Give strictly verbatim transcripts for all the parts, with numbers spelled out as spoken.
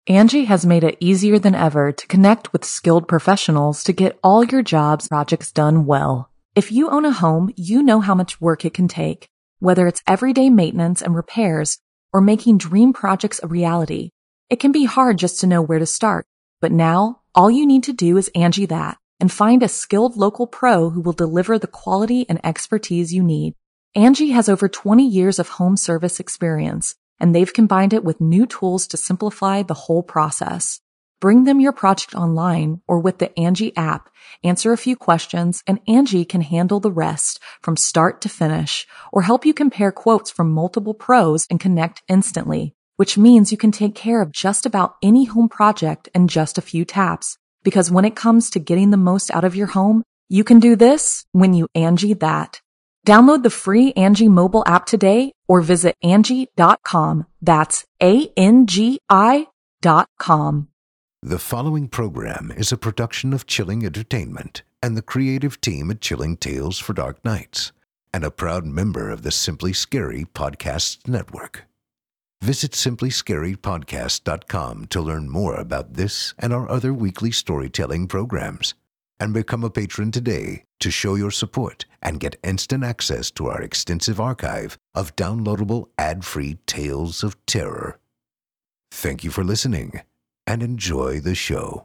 Angie has made it easier than ever to connect with skilled professionals to get all your jobs projects done well. If you own a home, you know how much work it can take, whether it's everyday maintenance and repairs or making dream projects a reality. It can be hard just to know where to start, but now all you need to do is Angie that and find a skilled local pro who will deliver the quality and expertise you need. Angie has over twenty years of home service experience, and they've combined it with new tools to simplify the whole process. Bring them your project online or with the Angie app, answer a few questions, and Angie can handle the rest from start to finish or help you compare quotes from multiple pros and connect instantly, which means you can take care of just about any home project in just a few taps. Because when it comes to getting the most out of your home, you can do this when you Angie that. Download the free Angie mobile app today or visit Angie dot com. That's A N G I dot com. The following program is a production of Chilling Entertainment and the creative team at Chilling Tales for Dark Nights, and a proud member of the Simply Scary Podcasts Network. Visit simply scary podcast dot com to learn more about this and our other weekly storytelling programs, and become a patron today to show your support and get instant access to our extensive archive of downloadable ad-free tales of terror. Thank you for listening and enjoy the show.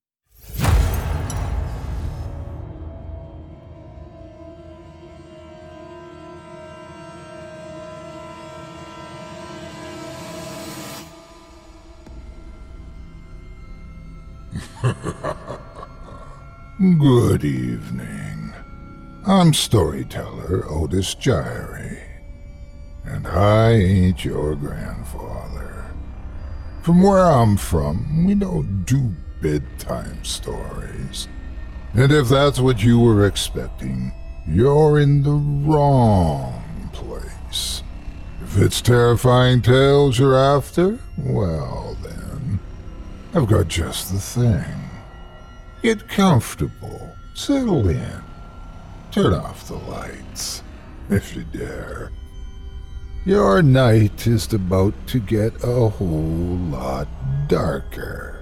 Good evening. I'm storyteller Otis Gyrie, and I ain't your grandfather. From where I'm from, we don't do bedtime stories. And if that's what you were expecting, you're in the wrong place. If it's terrifying tales you're after, well then, I've got just the thing. Get comfortable, settle in, turn off the lights, if you dare. Your night is about to get a whole lot darker.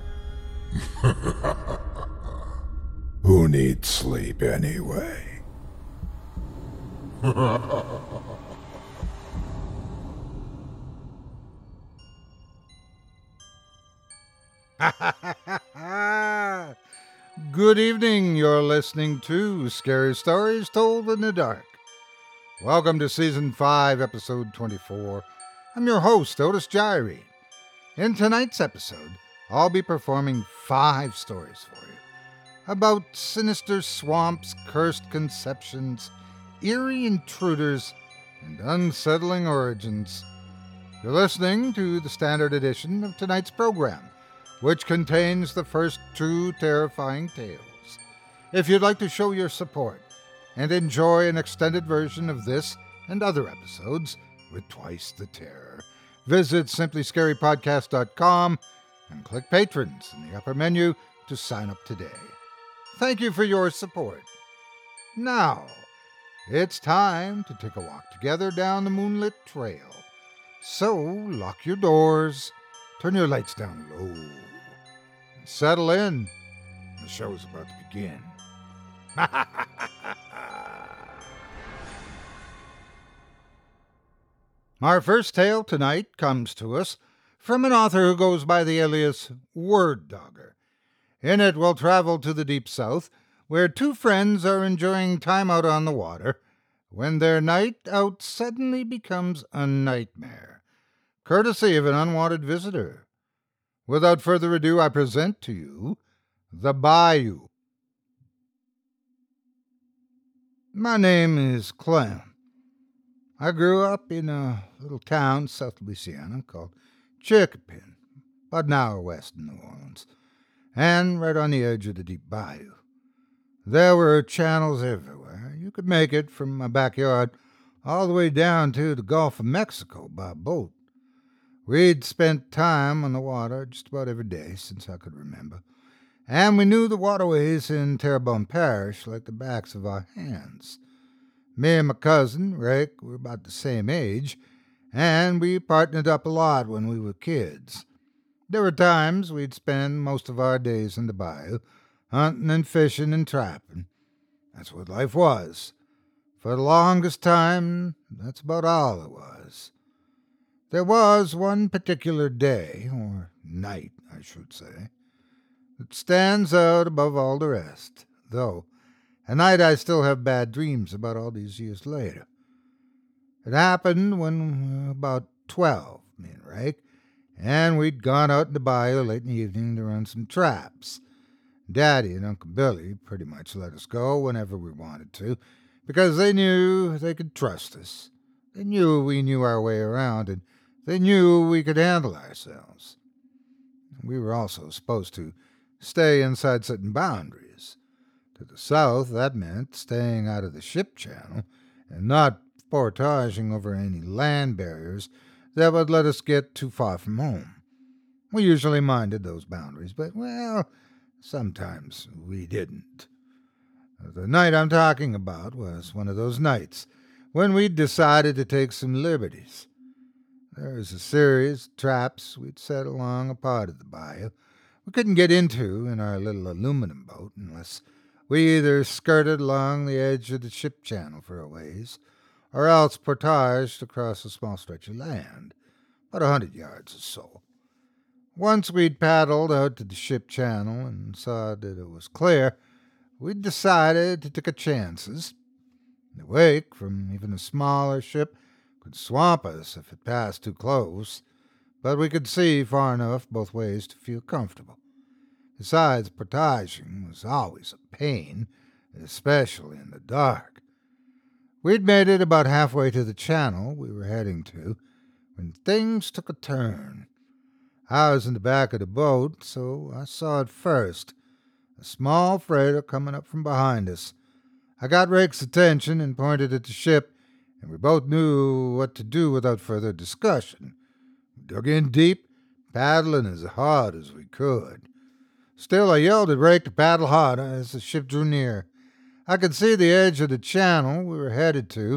Who needs sleep anyway? Good evening, you're listening to Scary Stories Told in the Dark. Welcome to Season five, Episode twenty-four. I'm your host, Otis Gyrie. In tonight's episode, I'll be performing five stories for you about sinister swamps, cursed conceptions, eerie intruders, and unsettling origins. You're listening to the standard edition of tonight's program, which contains the first two terrifying tales. If you'd like to show your support and enjoy an extended version of this and other episodes with twice the terror, visit simply scary podcast dot com and click Patrons in the upper menu to sign up today. Thank you for your support. Now, it's time to take a walk together down the moonlit trail. So, lock your doors, turn your lights down low, and settle in. The show's about to begin. Our first tale tonight comes to us from an author who goes by the alias Word Dogger. In it, we'll travel to the deep south, where two friends are enjoying time out on the water, when their night out suddenly becomes a nightmare, courtesy of an unwanted visitor. Without further ado, I present to you The Bayou. My name is Clem. I grew up in a little town south of Louisiana called Chicopin, about an hour west of New Orleans, and right on the edge of the deep bayou. There were channels everywhere. You could make it from my backyard all the way down to the Gulf of Mexico by boat. We'd spent time on the water just about every day since I could remember, and we knew the waterways in Terrebonne Parish like the backs of our hands. Me and my cousin, Rick, were about the same age, and we partnered up a lot when we were kids. There were times we'd spend most of our days in the bayou, hunting and fishing and trapping. That's what life was. For the longest time, that's about all it was. There was one particular day, or night, I should say, that stands out above all the rest, though a night I still have bad dreams about all these years later. It happened when we were about twelve, me and Rake, and we'd gone out in the bayou late in the evening to run some traps. Daddy and Uncle Billy pretty much let us go whenever we wanted to, because they knew they could trust us. They knew we knew our way around, and they knew we could handle ourselves. We were also supposed to stay inside certain boundaries. To the south, that meant staying out of the ship channel and not portaging over any land barriers that would let us get too far from home. We usually minded those boundaries, but, well, sometimes we didn't. The night I'm talking about was one of those nights when we'd decided to take some liberties. There was a series of traps we'd set along a part of the bayou we couldn't get into in our little aluminum boat unless we either skirted along the edge of the ship channel for a ways, or else portaged across a small stretch of land, about a hundred yards or so. Once we'd paddled out to the ship channel and saw that it was clear, we'd decided to take our chances. The wake from even a smaller ship could swamp us if it passed too close, but we could see far enough both ways to feel comfortable. Besides, portaging was always a pain, especially in the dark. We'd made it about halfway to the channel we were heading to when things took a turn. I was in the back of the boat, so I saw it first, a small freighter coming up from behind us. I got Rake's attention and pointed at the ship, and we both knew what to do without further discussion. We dug in deep, paddling as hard as we could. Still, I yelled at Rake to paddle harder as the ship drew near. I could see the edge of the channel we were headed to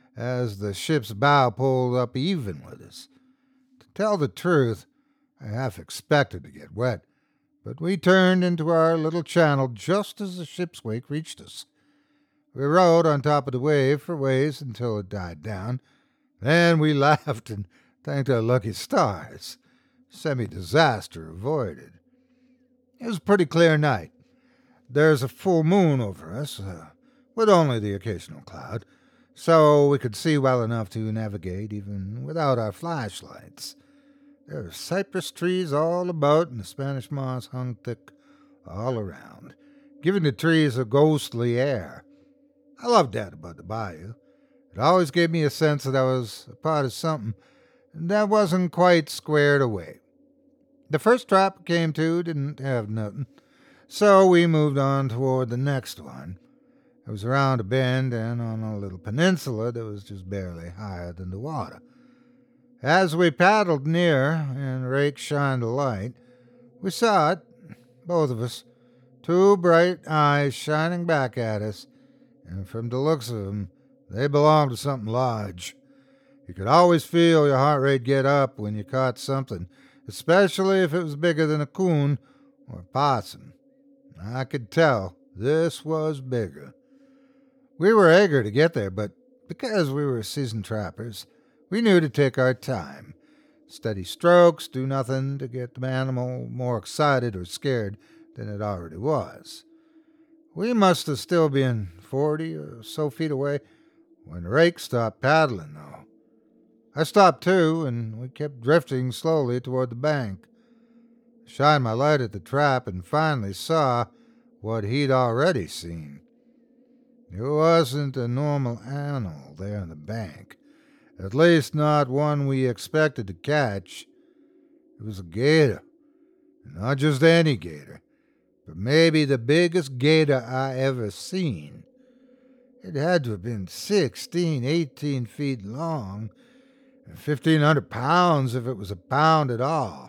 as the ship's bow pulled up even with us. To tell the truth, I half expected to get wet, but we turned into our little channel just as the ship's wake reached us. We rode on top of the wave for ways until it died down. Then we laughed and thanked our lucky stars. Semi-disaster avoided. It was a pretty clear night. There's a full moon over us, uh, with only the occasional cloud, so we could see well enough to navigate even without our flashlights. There were cypress trees all about, and the Spanish moss hung thick all around, giving the trees a ghostly air. I loved that about the bayou. It always gave me a sense that I was a part of something that wasn't quite squared away. The first trap we came to didn't have nothing, so we moved on toward the next one. It was around a bend and on a little peninsula that was just barely higher than the water. As we paddled near and Rake shined a light, we saw it, both of us, two bright eyes shining back at us, and from the looks of them, they belonged to something large. You could always feel your heart rate get up when you caught something, especially if it was bigger than a coon or a possum. I could tell this was bigger. We were eager to get there, but because we were seasoned trappers, we knew to take our time. Steady strokes do nothing to get the animal more excited or scared than it already was. We must have still been forty or so feet away when Rake stopped paddling, though. I stopped too, and we kept drifting slowly toward the bank. I shined my light at the trap and finally saw what he'd already seen. It wasn't a normal animal there on the bank, at least not one we expected to catch. It was a gator, and not just any gator, but maybe the biggest gator I ever seen. It had to have been sixteen, eighteen feet long, and fifteen hundred pounds if it was a pound at all.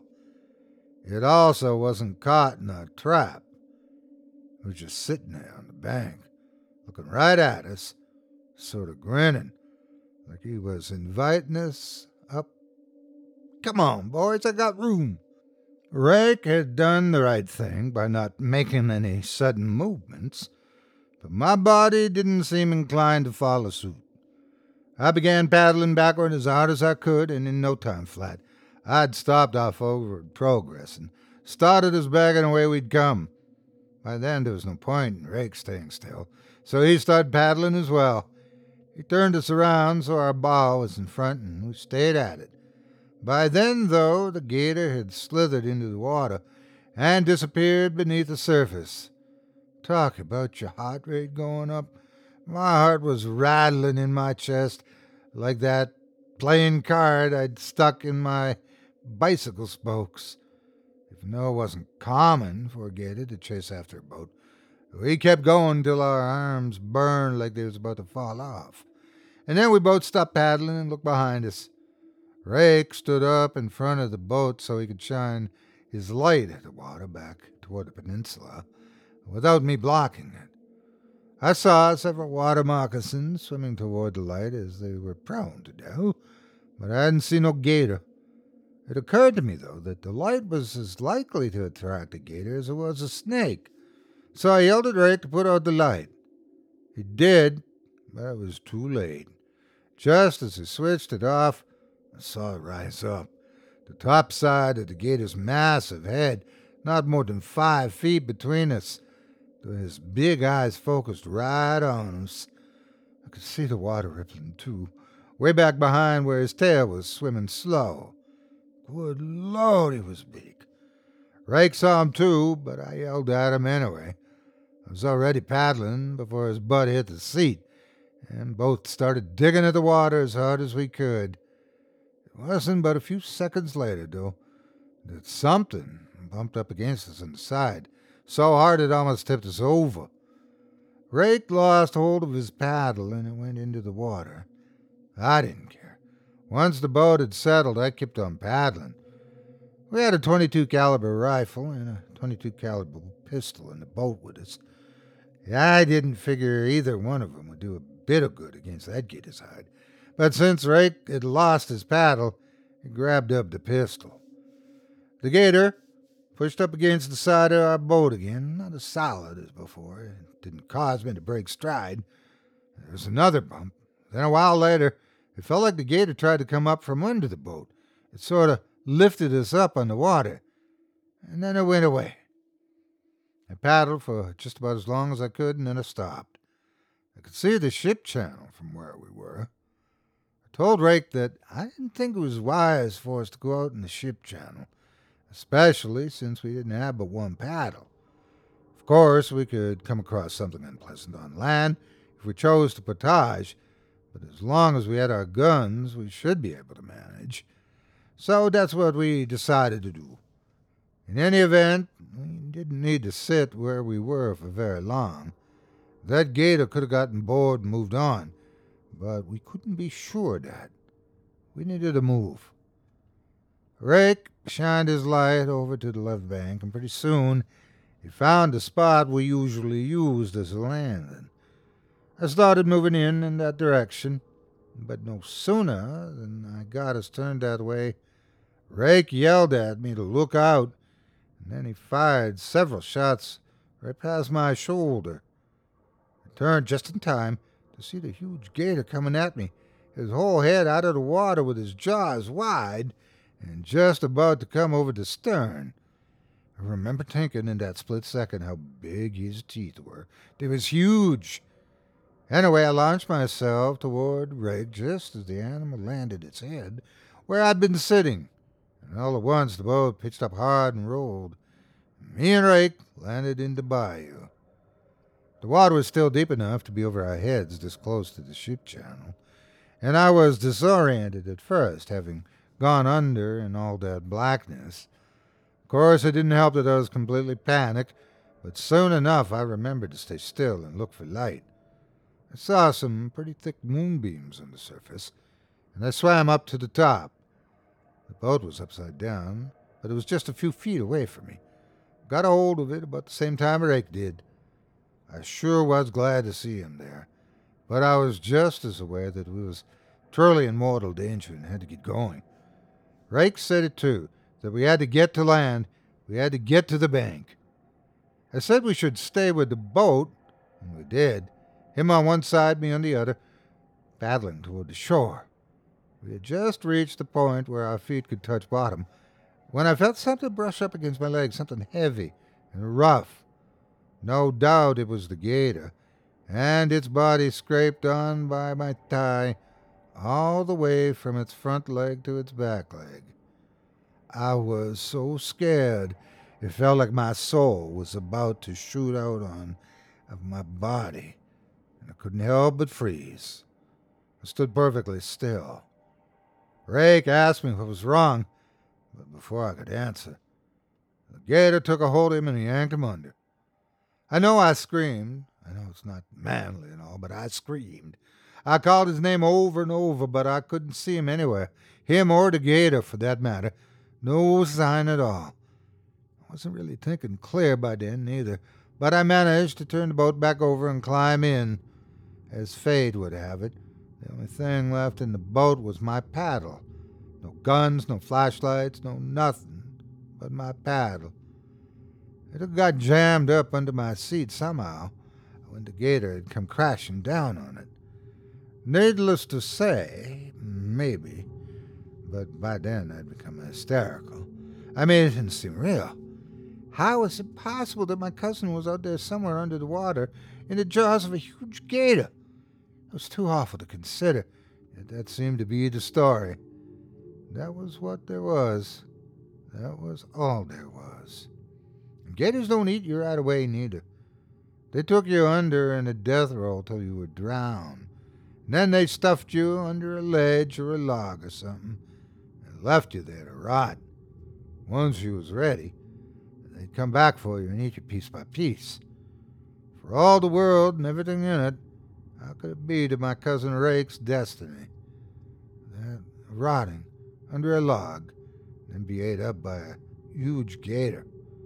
It also wasn't caught in a trap. It was just sitting there on the bank, looking right at us, sort of grinning, like he was inviting us up. Come on, boys, I got room. Rake had done the right thing by not making any sudden movements, but my body didn't seem inclined to follow suit. I began paddling backward as hard as I could, and in no time flat, I'd stopped our forward progress and started us back in the way we'd come. By then, there was no point in Rake staying still, so he started paddling as well. He turned us around so our bow was in front, and we stayed at it. By then, though, the gator had slithered into the water and disappeared beneath the surface. Talk about your heart rate going up. My heart was rattling in my chest like that playing card I'd stuck in my bicycle spokes. If no, it wasn't common for a gator to chase after a boat. We kept going till our arms burned like they was about to fall off. And then we both stopped paddling and looked behind us. Rake stood up in front of the boat so he could shine his light at the water back toward the peninsula without me blocking it. I saw several water moccasins swimming toward the light as they were prone to do, but I hadn't seen no gator. It occurred to me, though, that the light was as likely to attract a gator as it was a snake, so I yelled at Rake to put out the light. He did, but it was too late. Just as he switched it off, I saw it rise up. The top side of the gator's massive head, not more than five feet between us. His big eyes focused right on us. I could see the water rippling, too, way back behind where his tail was swimming slow. Good Lord, he was big. Rake saw him, too, but I yelled at him anyway. I was already paddling before his butt hit the seat, and both started digging at the water as hard as we could. It wasn't but a few seconds later, though, that something bumped up against us on the side, so hard it almost tipped us over. Rake lost hold of his paddle and it went into the water. I didn't care. Once the boat had settled, I kept on paddling. We had a twenty-two caliber rifle and a twenty-two caliber pistol in the boat with us. I didn't figure either one of them would do a bit of good against that gator's hide. But since Rake had lost his paddle, he grabbed up the pistol. The gator pushed up against the side of our boat again, not as solid as before. It didn't cause me to break stride. There was another bump. Then a while later, it felt like the gator tried to come up from under the boat. It sort of lifted us up on the water, and then it went away. I paddled for just about as long as I could, and then I stopped. I could see the ship channel from where we were. I told Rake that I didn't think it was wise for us to go out in the ship channel, especially since we didn't have but one paddle. Of course, we could come across something unpleasant on land if we chose to portage, but as long as we had our guns, we should be able to manage. So that's what we decided to do. In any event, we didn't need to sit where we were for very long. That gator could have gotten bored and moved on, but we couldn't be sure of that. We needed to move. Rake shined his light over to the left bank, and pretty soon he found the spot we usually used as a landing. I started moving in in that direction, but no sooner than I got us turned that way, Rake yelled at me to look out, and then he fired several shots right past my shoulder. I turned just in time to see the huge gator coming at me, his whole head out of the water with his jaws wide, and just about to come over the stern. I remember thinking in that split second how big his teeth were. They was huge. Anyway, I launched myself toward Rake just as the animal landed its head where I'd been sitting, and all at once the boat pitched up hard and rolled. Me and Rake landed in the bayou. The water was still deep enough to be over our heads this close to the ship channel, and I was disoriented at first, having gone under in all that blackness. Of course, it didn't help that I was completely panicked, but soon enough I remembered to stay still and look for light. I saw some pretty thick moonbeams on the surface, and I swam up to the top. The boat was upside down, but it was just a few feet away from me. Got a hold of it about the same time Rake did. I sure was glad to see him there, but I was just as aware that we was truly in mortal danger and had to get going. Rake said it too, that we had to get to land We had to get to the bank. I said we should stay with the boat, and we did, him on one side, me on the other, paddling toward the shore. We had just reached the point where our feet could touch bottom when I felt something brush up against my leg, something heavy and rough. No doubt it was the gator, and its body scraped on by my thigh all the way from its front leg to its back leg. I was so scared, it felt like my soul was about to shoot out on of my body, and I couldn't help but freeze. I stood perfectly still. Rake asked me what was wrong, but before I could answer, the gator took a hold of him and yanked him under. I know I screamed. I know it's not manly and all, but I screamed. I called his name over and over, but I couldn't see him anywhere. Him or the gator, for that matter. No sign at all. I wasn't really thinking clear by then, neither, but I managed to turn the boat back over and climb in. As fate would have it, the only thing left in the boat was my paddle. No guns, no flashlights, no nothing but my paddle. It had got jammed up under my seat somehow when the gator had come crashing down on it. Needless to say, maybe, but by then I'd become hysterical. I mean, it didn't seem real. How was it possible that my cousin was out there somewhere under the water in the jaws of a huge gator? It was too awful to consider, yet that seemed to be the story. That was what there was. That was all there was. And gators don't eat you right away, neither. They took you under in a death roll till you were drowned. And then they stuffed you under a ledge or a log or something and left you there to rot. Once you was ready, they'd come back for you and eat you piece by piece. For all the world and everything in it, how could it be to my cousin Rake's destiny? That rotting under a log and be ate up by a huge gator.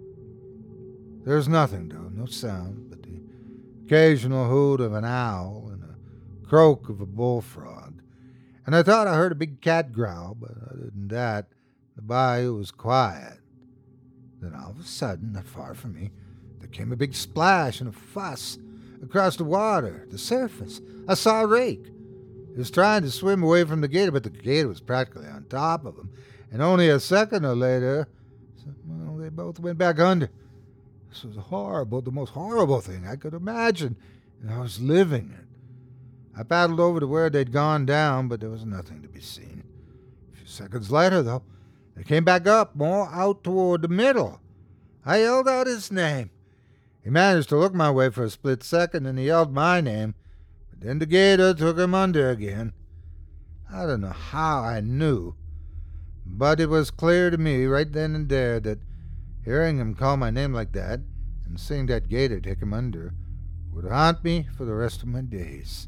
There was nothing, though, no sound, but the occasional hoot of an owl and a croak of a bullfrog. And I thought I heard a big cat growl, but other than that, the bayou was quiet. Then all of a sudden, not far from me, there came a big splash and a fuss across the water, the surface. I saw Rake. He was trying to swim away from the gator, but the gator was practically on top of him. And only a second or later, well, they both went back under. This was horrible, the most horrible thing I could imagine, and I was living it. I paddled over to where they'd gone down, but there was nothing to be seen. A few seconds later, though, they came back up, more out toward the middle. I yelled out his name. He managed to look my way for a split second, and he yelled my name, but then the gator took him under again. I don't know how I knew, but it was clear to me right then and there that hearing him call my name like that and seeing that gator take him under would haunt me for the rest of my days.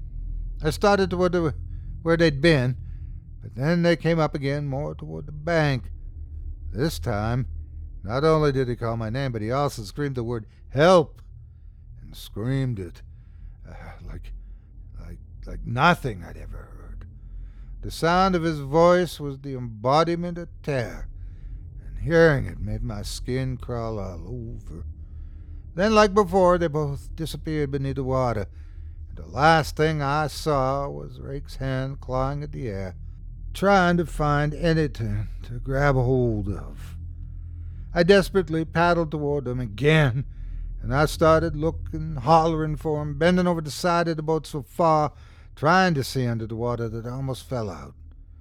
I started toward the, where they'd been, but then they came up again more toward the bank. This time, not only did he call my name, but he also screamed the word "help," and screamed it uh, like, like, like nothing I'd ever heard. The sound of his voice was the embodiment of terror, and hearing it made my skin crawl all over. Then, like before, they both disappeared beneath the water, and the last thing I saw was Rake's hand clawing at the air, trying to find anything to grab hold of. I desperately paddled toward them again, and I started looking, hollering for him, bending over the side of the boat so far, trying to see under the water that I almost fell out.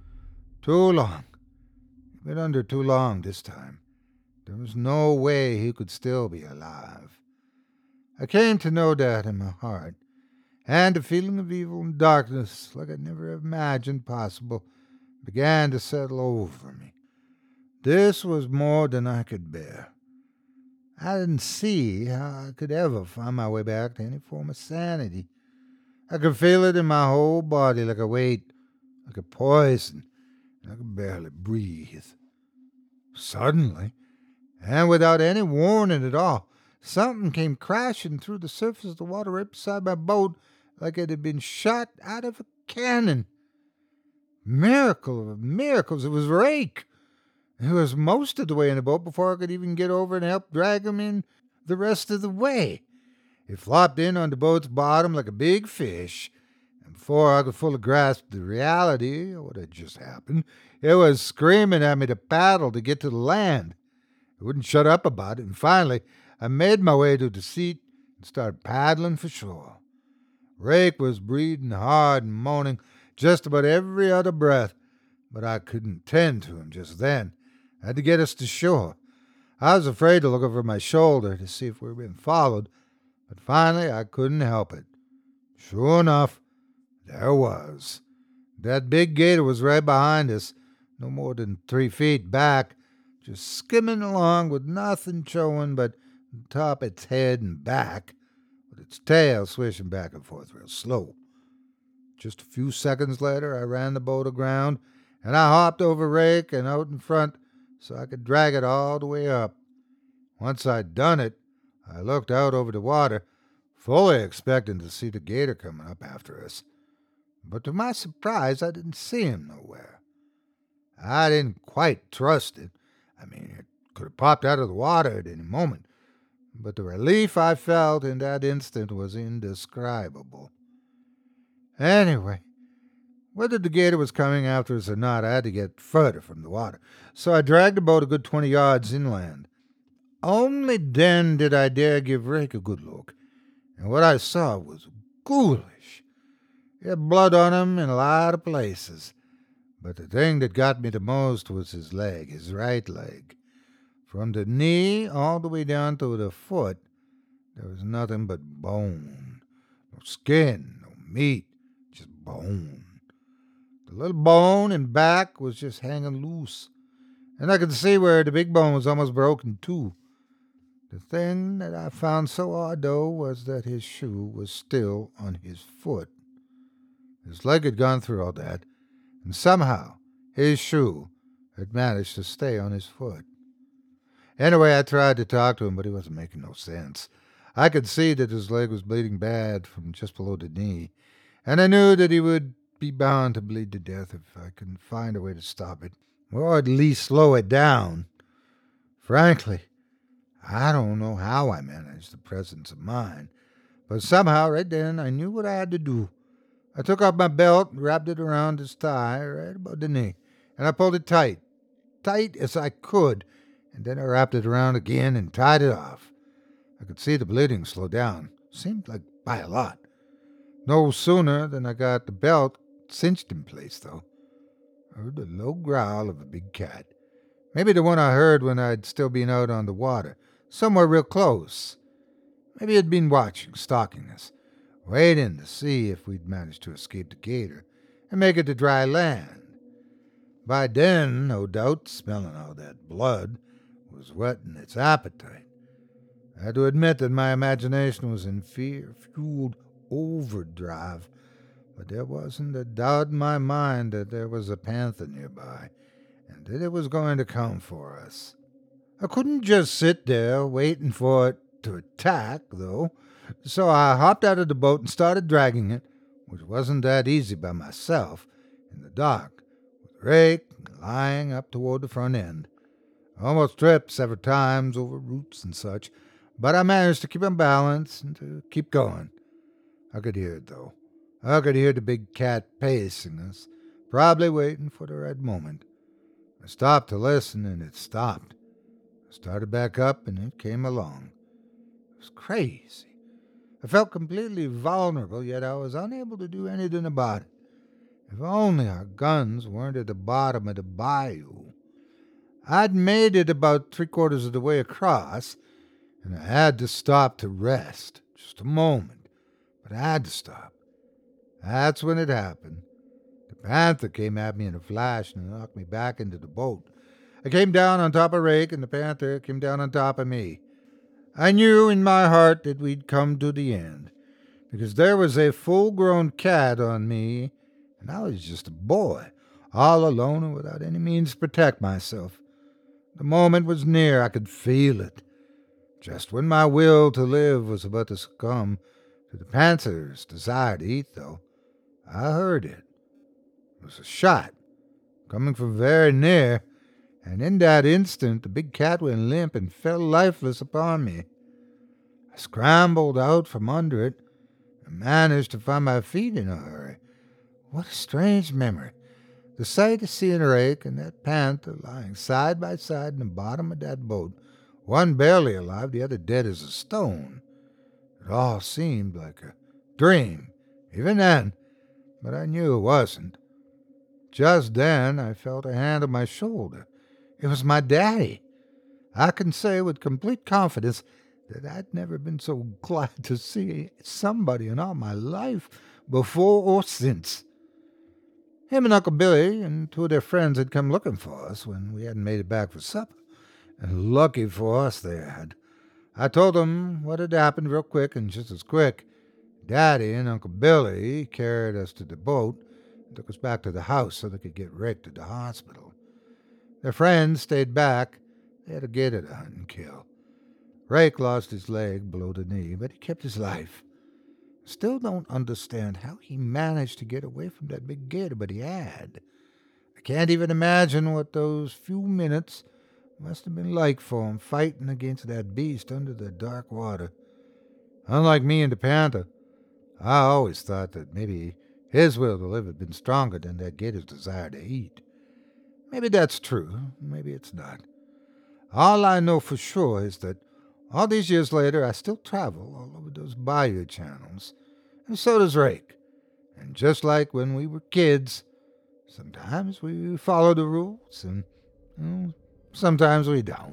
Too long. He'd been under too long this time. There was no way he could still be alive. I came to know that in my heart, and a feeling of evil and darkness, like I'd never imagined possible, began to settle over me. This was more than I could bear. I didn't see how I could ever find my way back to any form of sanity. I could feel it in my whole body like a weight, like a poison, and I could barely breathe. Suddenly, and without any warning at all, something came crashing through the surface of the water right beside my boat like it had been shot out of a cannon. Miracle of miracles, it was Rake. He was most of the way in the boat before I could even get over and help drag him in the rest of the way. He flopped in on the boat's bottom like a big fish, and before I could fully grasp the reality of what had just happened, it was screaming at me to paddle to get to the land. It wouldn't shut up about it, and finally I made my way to the seat and started paddling for shore. Rake was breathing hard and moaning just about every other breath, but I couldn't tend to him just then. I had to get us to shore. I was afraid to look over my shoulder to see if we were being followed, but finally I couldn't help it. Sure enough, there was. That big gator was right behind us, no more than three feet back, just skimming along with nothing showing but the top of its head and back, with its tail swishing back and forth real slow. Just a few seconds later, I ran the boat aground, and I hopped over Rake and out in front so I could drag it all the way up. Once I'd done it, I looked out over the water, fully expecting to see the gator coming up after us. But to my surprise, I didn't see him nowhere. I didn't quite trust it. I mean, it could have popped out of the water at any moment. But the relief I felt in that instant was indescribable. Anyway, whether the gator was coming after us or not, I had to get further from the water, so I dragged the boat a good twenty yards inland. Only then did I dare give Rake a good look, and what I saw was ghoulish. He had blood on him in a lot of places, but the thing that got me the most was his leg, his right leg. From the knee all the way down to the foot, there was nothing but bone. No skin, no meat, just bone. The little bone in back was just hanging loose, and I could see where the big bone was almost broken too. The thing that I found so odd, though, was that his shoe was still on his foot. His leg had gone through all that, and somehow his shoe had managed to stay on his foot. Anyway, I tried to talk to him, but he wasn't making no sense. I could see that his leg was bleeding bad from just below the knee, and I knew that he would be bound to bleed to death if I couldn't find a way to stop it, or at least slow it down. Frankly, I don't know how I managed the presence of mind, but somehow right then I knew what I had to do. I took off my belt and wrapped it around his thigh right above the knee, and I pulled it tight, tight as I could, and then I wrapped it around again and tied it off. I could see the bleeding slow down, seemed like by a lot. No sooner than I got the belt cinched in place, though, I heard the low growl of a big cat, maybe the one I heard when I'd still been out on the water, somewhere real close. Maybe he'd been watching, stalking us, waiting to see if we'd manage to escape the gator and make it to dry land. By then, no doubt, smelling all that blood was whetting its appetite. I had to admit that my imagination was in fear-fueled overdrive, but there wasn't a doubt in my mind that there was a panther nearby, and that it was going to come for us. I couldn't just sit there waiting for it to attack, though, so I hopped out of the boat and started dragging it, which wasn't that easy by myself, in the dark, with Rake lying up toward the front end. I almost tripped several times over roots and such, but I managed to keep him balanced and to keep going. I could hear it, though. I could hear the big cat pacing us, probably waiting for the right moment. I stopped to listen, and it stopped. I started back up, and it came along. It was crazy. I felt completely vulnerable, yet I was unable to do anything about it. If only our guns weren't at the bottom of the bayou. I'd made it about three-quarters of the way across, and I had to stop to rest, just a moment, but I had to stop. That's when it happened. The panther came at me in a flash and knocked me back into the boat. I came down on top of Rake, and the panther came down on top of me. I knew in my heart that we'd come to the end, because there was a full-grown cat on me, and I was just a boy, all alone and without any means to protect myself. The moment was near. I could feel it. Just when my will to live was about to succumb to the panther's desire to eat, though, I heard it. It was a shot, coming from very near, and in that instant the big cat went limp and fell lifeless upon me. I scrambled out from under it and managed to find my feet in a hurry. What a strange memory. The sight of seeing Rake and that panther lying side by side in the bottom of that boat, one barely alive, the other dead as a stone. It all seemed like a dream, even then, but I knew it wasn't. Just then I felt a hand on my shoulder. It was my daddy. I can say with complete confidence that I'd never been so glad to see somebody in all my life, before or since. Him and Uncle Billy and two of their friends had come looking for us when we hadn't made it back for supper, and lucky for us they had. I told them what had happened real quick, and just as quick, Daddy and Uncle Billy carried us to the boat and took us back to the house so they could get Rick to the hospital. Their friends stayed back. They had a gator to hunt and kill. Rake lost his leg below the knee, but he kept his life. Still don't understand how he managed to get away from that big gator, but he had. I can't even imagine what those few minutes must have been like for him fighting against that beast under the dark water. Unlike me and the panther, I always thought that maybe his will to live had been stronger than that gator's desire to eat. Maybe that's true, maybe it's not. All I know for sure is that all these years later, I still travel all over those bayou channels, and so does Rake. And just like when we were kids, sometimes we follow the rules, and you know, sometimes we don't.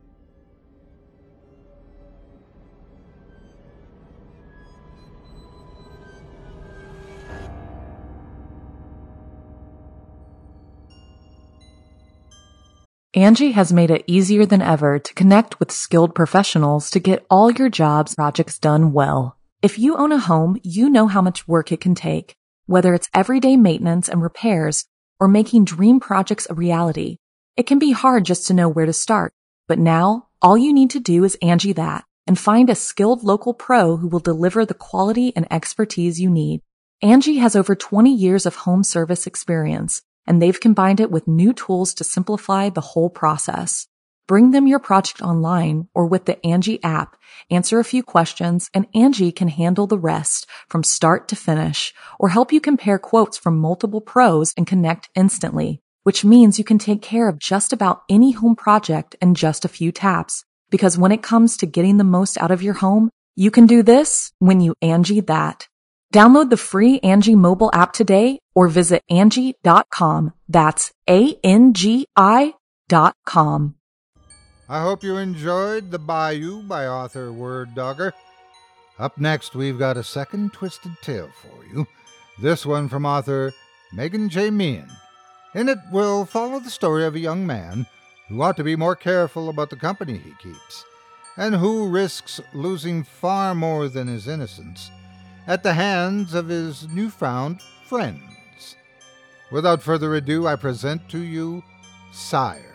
Angie has made it easier than ever to connect with skilled professionals to get all your jobs projects done well. If you own a home, you know how much work it can take, whether it's everyday maintenance and repairs or making dream projects a reality. It can be hard just to know where to start, but now all you need to do is Angie that and find a skilled local pro who will deliver the quality and expertise you need. Angie has over twenty years of home service experience, and they've combined it with new tools to simplify the whole process. Bring them your project online or with the Angie app, answer a few questions, and Angie can handle the rest from start to finish, or help you compare quotes from multiple pros and connect instantly, which means you can take care of just about any home project in just a few taps. Because when it comes to getting the most out of your home, you can do this when you Angie that. Download the free Angie mobile app today or visit Angie dot com. That's A N G I dot com. I hope you enjoyed The Bayou by author Word Dogger. Up next, we've got a second twisted tale for you. This one from author Megan J. Meehan. In it, we'll follow the story of a young man who ought to be more careful about the company he keeps, and who risks losing far more than his innocence at the hands of his newfound friends. Without further ado, I present to you Sire.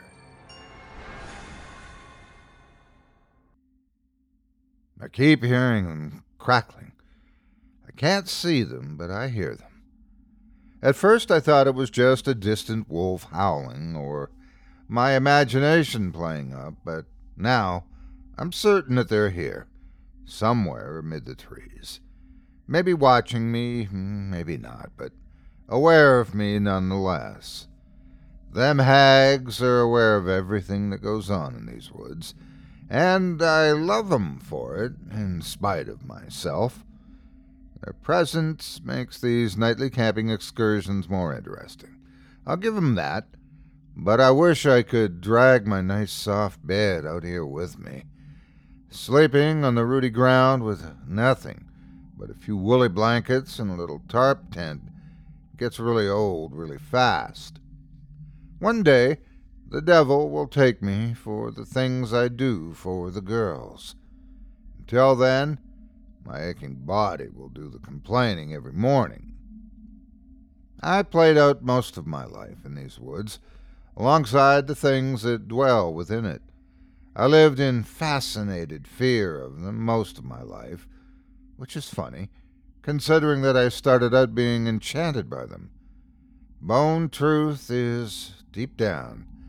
I keep hearing them crackling. I can't see them, but I hear them. At first I thought it was just a distant wolf howling, or my imagination playing up, but now I'm certain that they're here, somewhere amid the trees. Maybe watching me, maybe not, but aware of me nonetheless. Them hags are aware of everything that goes on in these woods, and I love them for it, in spite of myself. Their presence makes these nightly camping excursions more interesting. I'll give them that, but I wish I could drag my nice soft bed out here with me. Sleeping on the rooty ground with nothing but a few woolly blankets and a little tarp tent gets really old really fast. One day, the devil will take me for the things I do for the girls. Until then, my aching body will do the complaining every morning. I played out most of my life in these woods, alongside the things that dwell within it. I lived in fascinated fear of them most of my life, which is funny, considering that I started out being enchanted by them. Bone truth is, deep down,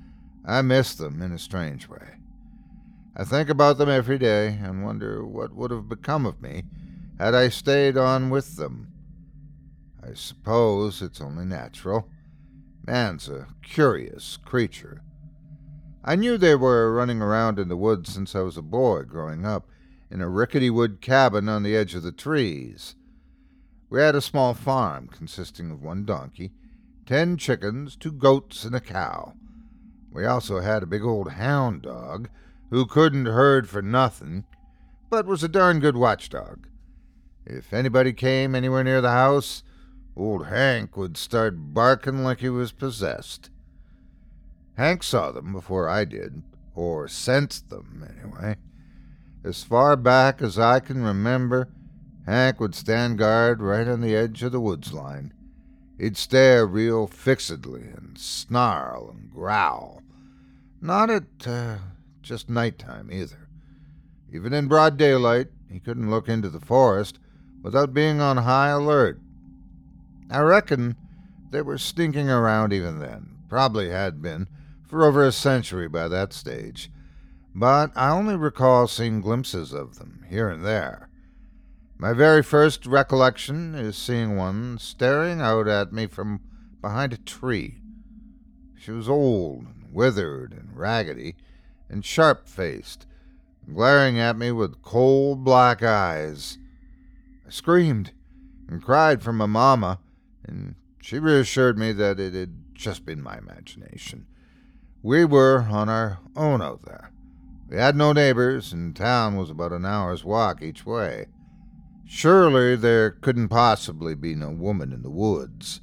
I miss them in a strange way. I think about them every day and wonder what would have become of me had I stayed on with them. I suppose it's only natural. Man's a curious creature. I knew they were running around in the woods since I was a boy growing up in a rickety wood cabin on the edge of the trees. We had a small farm consisting of one donkey, ten chickens, two goats, and a cow. We also had a big old hound dog who couldn't herd for nothing, but was a darn good watchdog. If anybody came anywhere near the house, old Hank would start barking like he was possessed. Hank saw them before I did, or sensed them, anyway. As far back as I can remember, Hank would stand guard right on the edge of the woods line. He'd stare real fixedly and snarl and growl. Not at uh, just nighttime, either. Even in broad daylight, he couldn't look into the forest without being on high alert. I reckon they were sneaking around even then, probably had been, for over a century by that stage, but I only recall seeing glimpses of them here and there. My very first recollection is seeing one staring out at me from behind a tree. She was old and withered and raggedy and sharp-faced, glaring at me with cold black eyes. I screamed and cried for my mama, and she reassured me that it had just been my imagination. We were on our own out there. We had no neighbors, and town was about an hour's walk each way. Surely there couldn't possibly be no woman in the woods.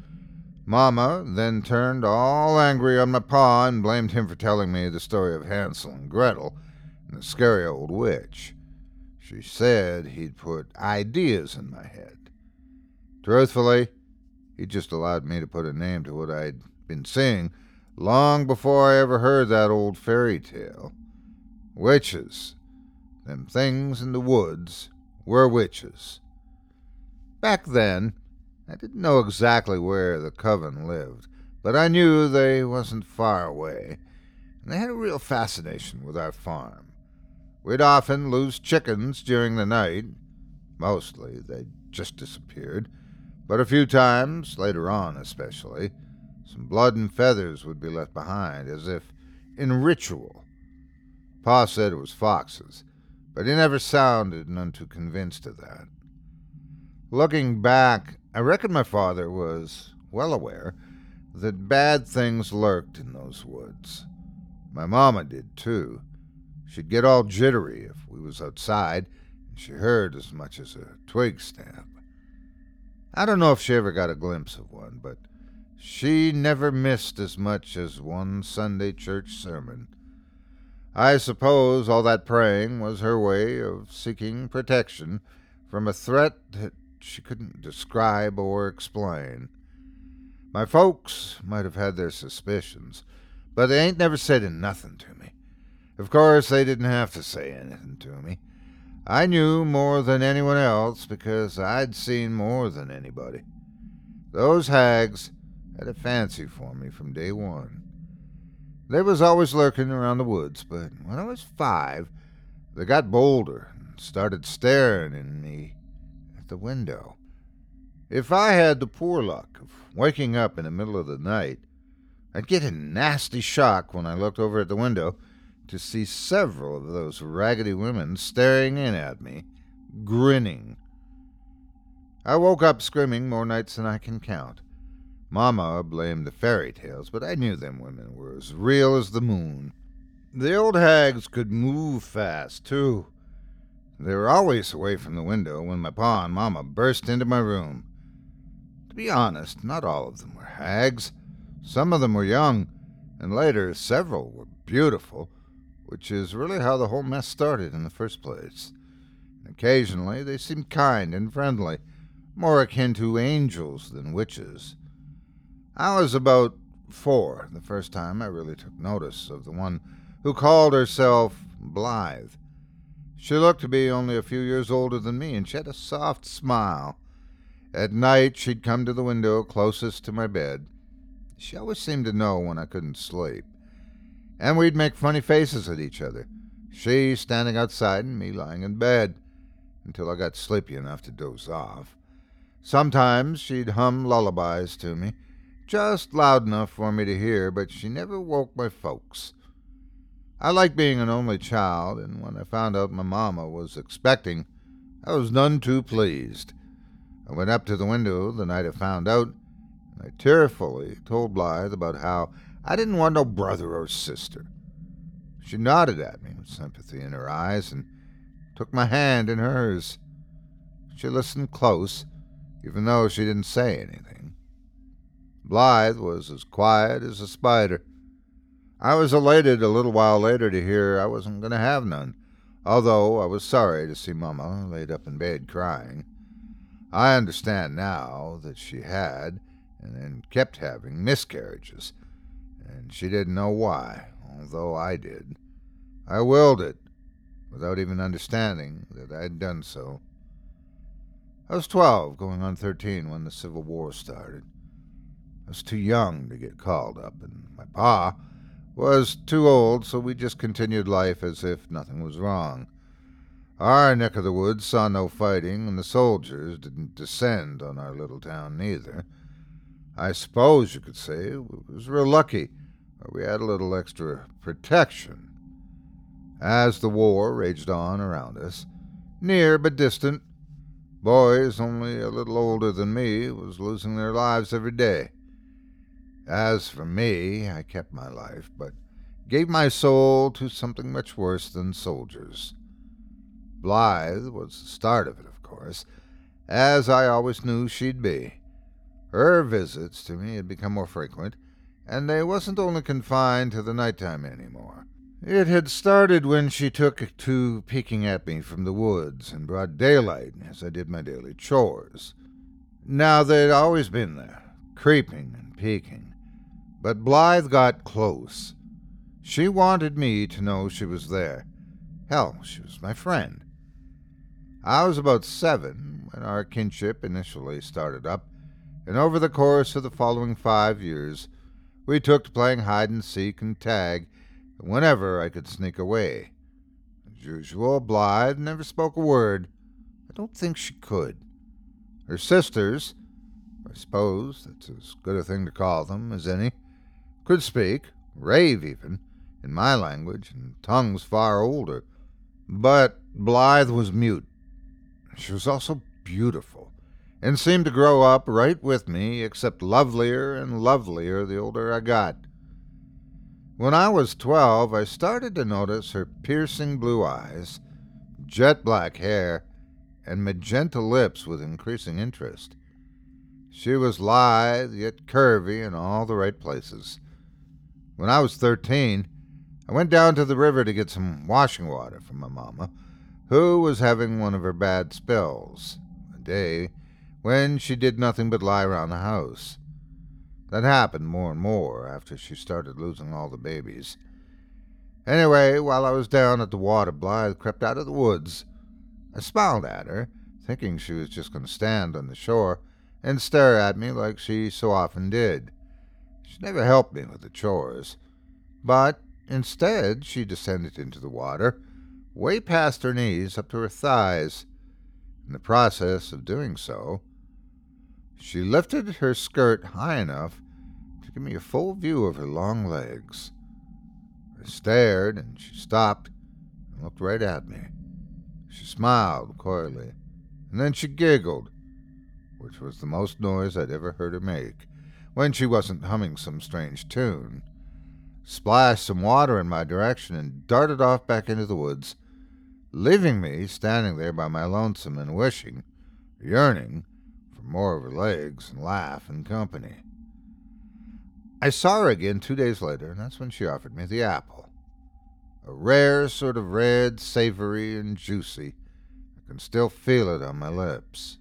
Mama then turned all angry on my pa and blamed him for telling me the story of Hansel and Gretel and the scary old witch. She said he'd put ideas in my head. Truthfully, he just allowed me to put a name to what I'd been seeing long before I ever heard that old fairy tale. Witches. Them things in the woods were witches. Back then, I didn't know exactly where the coven lived, but I knew they wasn't far away, and they had a real fascination with our farm. We'd often lose chickens during the night. Mostly, they'd just disappeared, but a few times, later on especially, some blood and feathers would be left behind, as if in ritual. Pa said it was foxes, but he never sounded none too convinced of that. Looking back, I reckon my father was well aware that bad things lurked in those woods. My mama did, too. She'd get all jittery if we was outside, and she heard as much as a twig snap. I don't know if she ever got a glimpse of one, but she never missed as much as one Sunday church sermon. I suppose all that praying was her way of seeking protection from a threat that she couldn't describe or explain. My folks might have had their suspicions, but they ain't never said nothing to me. Of course, they didn't have to say anything to me. I knew more than anyone else because I'd seen more than anybody. Those hags had a fancy for me from day one. They was always lurking around the woods, but when I was five, they got bolder and started staring at me at the window. If I had the poor luck of waking up in the middle of the night, I'd get a nasty shock when I looked over at the window to see several of those raggedy women staring in at me, grinning. I woke up screaming more nights than I can count. Mama blamed the fairy tales, but I knew them women were as real as the moon. The old hags could move fast, too. They were always away from the window when my pa and Mama burst into my room. To be honest, not all of them were hags. Some of them were young, and later several were beautiful, which is really how the whole mess started in the first place. And occasionally they seemed kind and friendly, more akin to angels than witches. I was about four the first time I really took notice of the one who called herself Blythe. She looked to be only a few years older than me, and she had a soft smile. At night she'd come to the window closest to my bed. She always seemed to know when I couldn't sleep. and we'd make funny faces at each other, she standing outside and me lying in bed, until I got sleepy enough to doze off. Sometimes she'd hum lullabies to me, just loud enough for me to hear, but she never woke my folks. I liked being an only child, and when I found out my mama was expecting, I was none too pleased. I went up to the window the night I found out, and I tearfully told Blythe about how I didn't want no brother or sister. She nodded at me with sympathy in her eyes and took my hand in hers. She listened close, even though she didn't say anything. Blythe was as quiet as a spider. I was elated a little while later to hear I wasn't going to have none, although I was sorry to see Mama laid up in bed crying. I understand now that she had, and then kept having, miscarriages, and she didn't know why, although I did. I willed it, without even understanding that I'd done so. I was twelve, going on thirteen, when the Civil War started. I was too young to get called up, and my pa was too old, so we just continued life as if nothing was wrong. Our neck of the woods saw no fighting, and the soldiers didn't descend on our little town neither. I suppose you could say it was real lucky, or we had a little extra protection. As the war raged on around us, near but distant, boys only a little older than me was losing their lives every day. As for me, I kept my life, but gave my soul to something much worse than soldiers. Blythe was the start of it, of course, as I always knew she'd be. Her visits to me had become more frequent, and they wasn't only confined to the nighttime anymore. It had started when she took to peeking at me from the woods in broad daylight as I did my daily chores. Now, they'd always been there, creeping and peeking, but Blythe got close. She wanted me to know she was there. Hell, she was my friend. I was about seven when our kinship initially started up, and over the course of the following five years, we took to playing hide-and-seek and tag whenever I could sneak away. As usual, Blythe never spoke a word. I don't think she could. Her sisters, I suppose that's as good a thing to call them as any, could speak, rave even, in my language, and tongues far older. But Blythe was mute. She was also beautiful, and seemed to grow up right with me, except lovelier and lovelier the older I got. When I was twelve, I started to notice her piercing blue eyes, jet black hair, and magenta lips with increasing interest. She was lithe, yet curvy in all the right places. When I was thirteen, I went down to the river to get some washing water from my mama, who was having one of her bad spells, a day when she did nothing but lie around the house. That happened more and more after she started losing all the babies. Anyway, while I was down at the water, Blythe crept out of the woods. I smiled at her, thinking she was just going to stand on the shore and stare at me like she so often did. She never helped me with the chores, but instead she descended into the water, way past her knees up to her thighs. In the process of doing so, she lifted her skirt high enough to give me a full view of her long legs. I stared, and she stopped and looked right at me. She smiled coyly, and then she giggled, which was the most noise I'd ever heard her make, when she wasn't humming some strange tune, splashed some water in my direction, and darted off back into the woods, leaving me standing there by my lonesome and wishing, yearning, for more of her legs and laugh and company. I saw her again two days later, and that's when she offered me the apple. A rare sort of red, savory, and juicy. I can still feel it on my lips.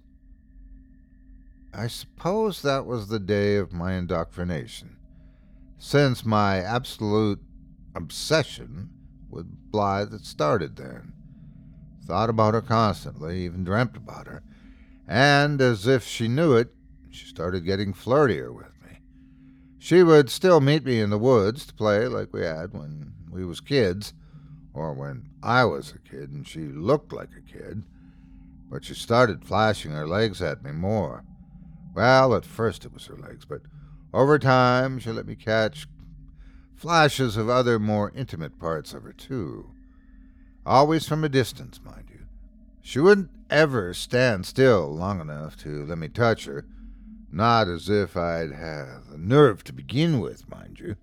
I suppose that was the day of my indoctrination, since my absolute obsession with Blythe had started then. Thought about her constantly, even dreamt about her, and as if she knew it, she started getting flirtier with me. She would still meet me in the woods to play like we had when we was kids, or when I was a kid and she looked like a kid, but she started flashing her legs at me more. Well, at first it was her legs, but over time she let me catch flashes of other more intimate parts of her too. Always from a distance, mind you. She wouldn't ever stand still long enough to let me touch her, not as if I'd have the nerve to begin with, mind you.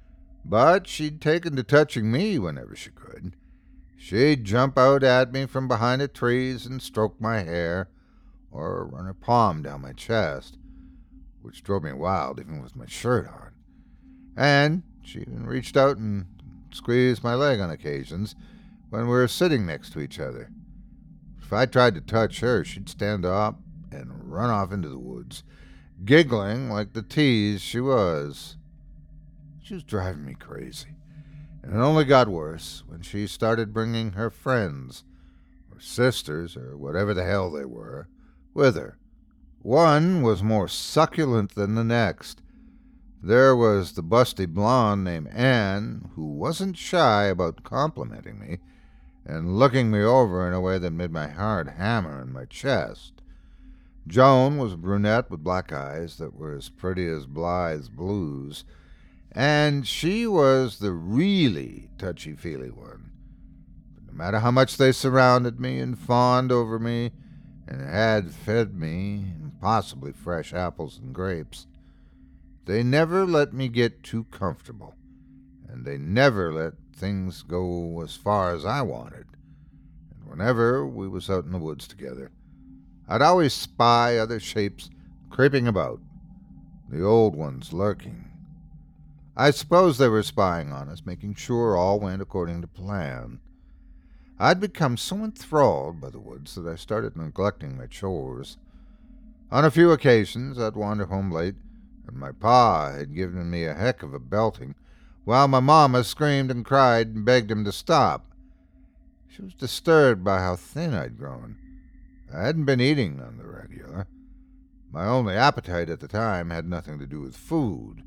But she'd taken to touching me whenever she could. She'd jump out at me from behind the trees and stroke my hair, or run her palm down my chest, which drove me wild even with my shirt on. And she even reached out and squeezed my leg on occasions when we were sitting next to each other. If I tried to touch her, she'd stand up and run off into the woods, giggling like the tease she was. She was driving me crazy, and it only got worse when she started bringing her friends, or sisters, or whatever the hell they were, with her. One was more succulent than the next. There was the busty blonde named Anne, who wasn't shy about complimenting me and looking me over in a way that made my heart hammer in my chest. Joan was a brunette with black eyes that were as pretty as Blythe's blues, and she was the really touchy-feely one. But no matter how much they surrounded me and fawned over me and had fed me impossibly fresh apples and grapes, they never let me get too comfortable, and they never let things go as far as I wanted. And whenever we was out in the woods together, I'd always spy other shapes creeping about, the old ones lurking. I suppose they were spying on us, making sure all went according to plan. I'd become so enthralled by the woods that I started neglecting my chores. On a few occasions, I'd wander home late, and my pa had given me a heck of a belting, while my mama screamed and cried and begged him to stop. She was disturbed by how thin I'd grown. I hadn't been eating on the regular. My only appetite at the time had nothing to do with food.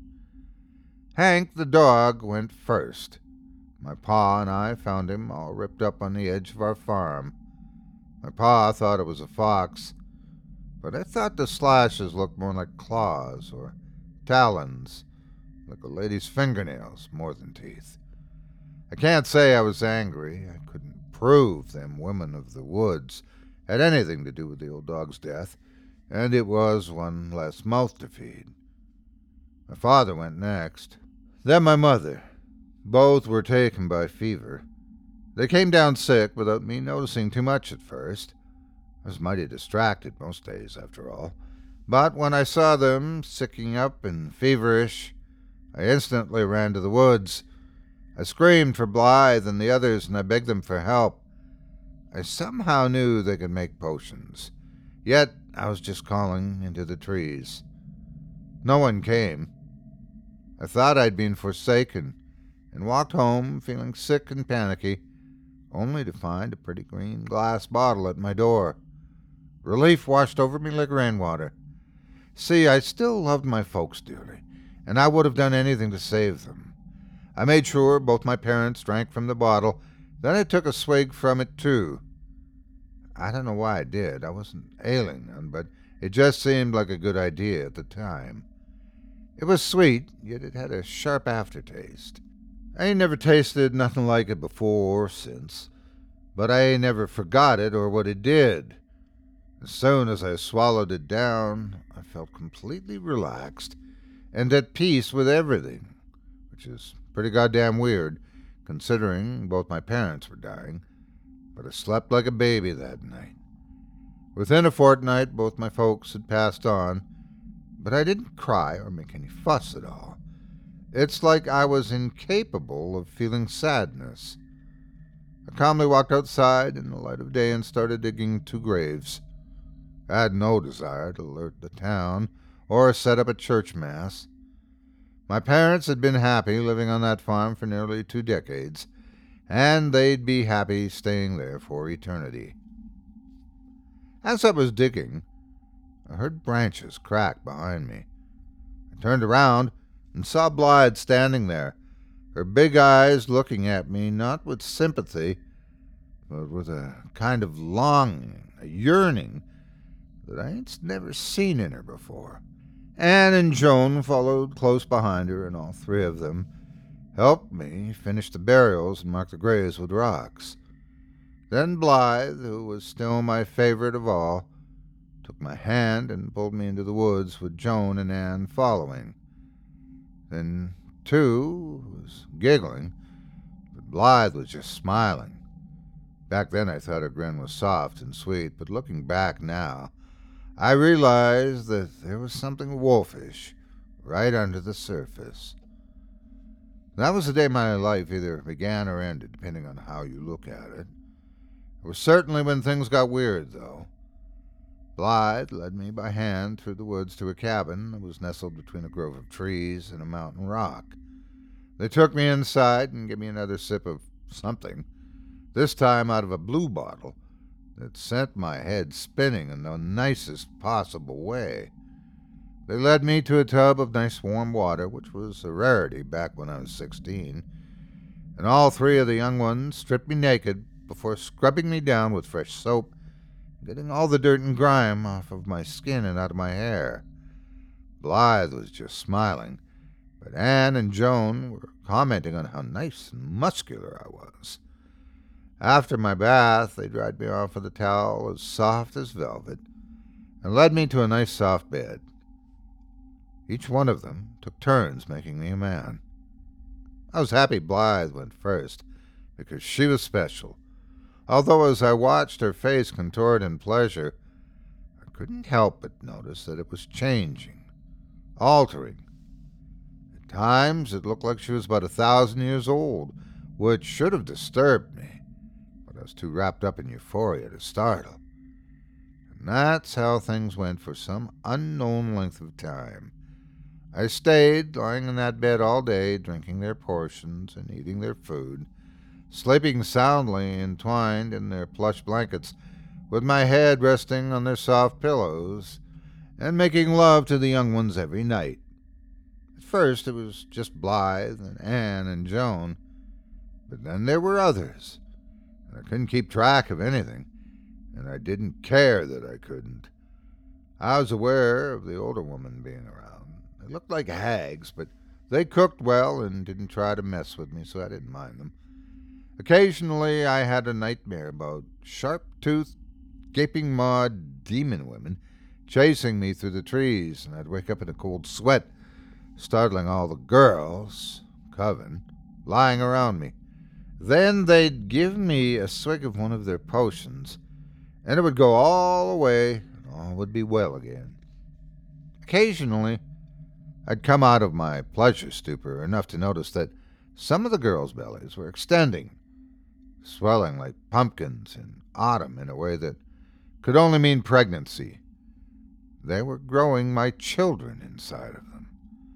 Hank, the dog, went first. My pa and I found him all ripped up on the edge of our farm. My pa thought it was a fox, but I thought the slashes looked more like claws or talons, like a lady's fingernails more than teeth. I can't say I was angry. I couldn't prove them women of the woods had anything to do with the old dog's death, and it was one less mouth to feed. My father went next, then my mother. Both were taken by fever. They came down sick without me noticing too much at first. I was mighty distracted most days, after all. But when I saw them sicking up and feverish, I instantly ran to the woods. I screamed for Blythe and the others, and I begged them for help. I somehow knew they could make potions, yet I was just calling into the trees. No one came. I thought I'd been forsaken, and walked home feeling sick and panicky, only to find a pretty green glass bottle at my door. Relief washed over me like rainwater. See, I still loved my folks dearly, and I would have done anything to save them. I made sure both my parents drank from the bottle, then I took a swig from it too. I don't know why I did. I wasn't ailing none, but it just seemed like a good idea at the time. It was sweet, yet it had a sharp aftertaste. I ain't never tasted nothing like it before or since, but I ain't never forgot it or what it did. As soon as I swallowed it down, I felt completely relaxed and at peace with everything, which is pretty goddamn weird, considering both my parents were dying, but I slept like a baby that night. Within a fortnight, both my folks had passed on, but I didn't cry or make any fuss at all. It's like I was incapable of feeling sadness. I calmly walked outside in the light of day and started digging two graves. I had no desire to alert the town or set up a church mass. My parents had been happy living on that farm for nearly two decades, and they'd be happy staying there for eternity. As I was digging, I heard branches crack behind me. I turned around and saw Blythe standing there, her big eyes looking at me not with sympathy, but with a kind of longing, a yearning that I ain't never seen in her before. Anne and Joan followed close behind her, and all three of them helped me finish the burials and mark the graves with rocks. Then Blythe, who was still my favorite of all, took my hand and pulled me into the woods with Joan and Anne following. Then, too, was giggling, but Blythe was just smiling. Back then I thought her grin was soft and sweet, but looking back now, I realized that there was something wolfish right under the surface. That was the day my life either began or ended, depending on how you look at it. It was certainly when things got weird, though. Blythe led me by hand through the woods to a cabin that was nestled between a grove of trees and a mountain rock. They took me inside and gave me another sip of something, this time out of a blue bottle that sent my head spinning in the nicest possible way. They led me to a tub of nice warm water, which was a rarity back when I was sixteen, and all three of the young ones stripped me naked before scrubbing me down with fresh soap, getting all the dirt and grime off of my skin and out of my hair. Blythe was just smiling, but Anne and Joan were commenting on how nice and muscular I was. After my bath, they dried me off with a towel as soft as velvet and led me to a nice soft bed. Each one of them took turns making me a man. I was happy Blythe went first, because she was special, although as I watched her face contort in pleasure, I couldn't help but notice that it was changing, altering. At times it looked like she was about a thousand years old, which should have disturbed me. I was too wrapped up in euphoria to startle. And that's how things went for some unknown length of time. I stayed lying in that bed all day, drinking their portions and eating their food, sleeping soundly entwined in their plush blankets, with my head resting on their soft pillows, and making love to the young ones every night. At first it was just Blythe and Anne and Joan, but then there were others. I couldn't keep track of anything, and I didn't care that I couldn't. I was aware of the older women being around. They looked like hags, but they cooked well and didn't try to mess with me, so I didn't mind them. Occasionally I had a nightmare about sharp-toothed, gaping-mawed demon women chasing me through the trees, and I'd wake up in a cold sweat, startling all the girls, coven, lying around me. Then they'd give me a swig of one of their potions, and it would go all away, and all would be well again. Occasionally, I'd come out of my pleasure stupor enough to notice that some of the girls' bellies were extending, swelling like pumpkins in autumn in a way that could only mean pregnancy. They were growing my children inside of them.